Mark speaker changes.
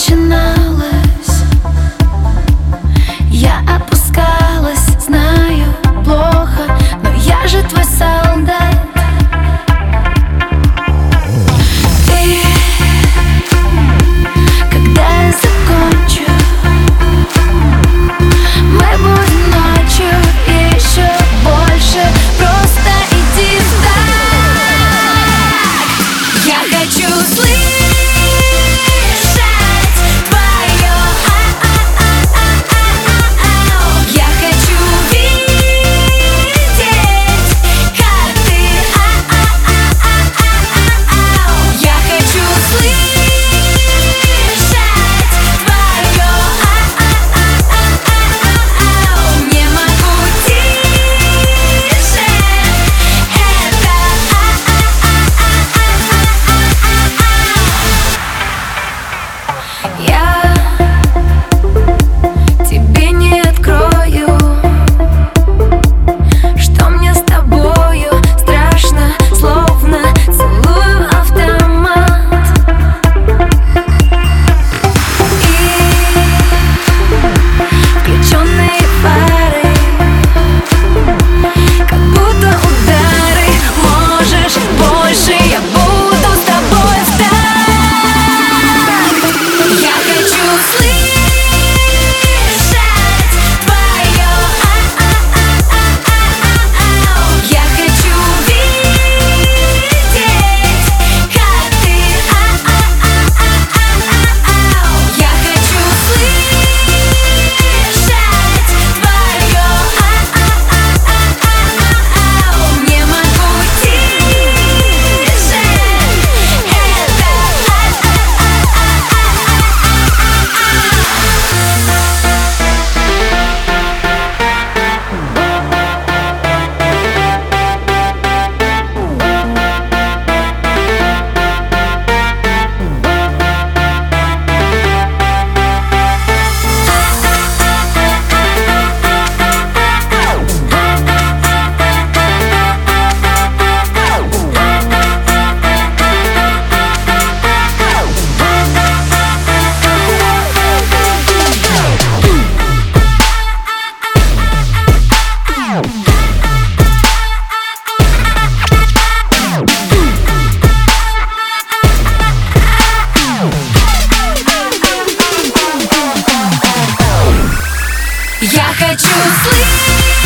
Speaker 1: начиналось, я опускалась, знаю, плохо, но я же твой солдат. Ты, когда я закончу, мы будем ночью еще больше. Просто иди так. Я хочу слышать твое ау-ау-ау-ау. Я хочу видеть, как ты ау-ау-ау-ау-ау. Я хочу слышать твое ау-ау-ау-ау-ау. Не могу тише это Я тебе не открою, что мне с тобою страшно, словно целую автомат. И включенные фары, как будто удары. Можешь больше, я буду с тобой в такт. Я хочу слышать твое ау-ау-ау-ау-ау. Я хочу видеть, как ты ау-ау-ау-ау-ау. Я хочу слышать твое ау-ау-ау-ау-ау. Не могу тише Я хочу слышать